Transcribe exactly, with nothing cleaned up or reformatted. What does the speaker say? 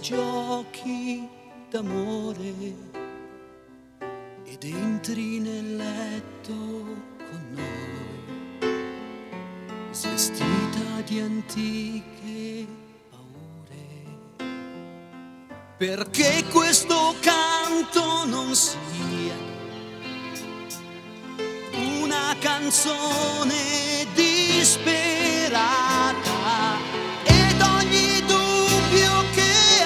giochi d'amore ed entri nel letto con noi, svestita di antiche paure, perché questo canto non sia una canzone disperata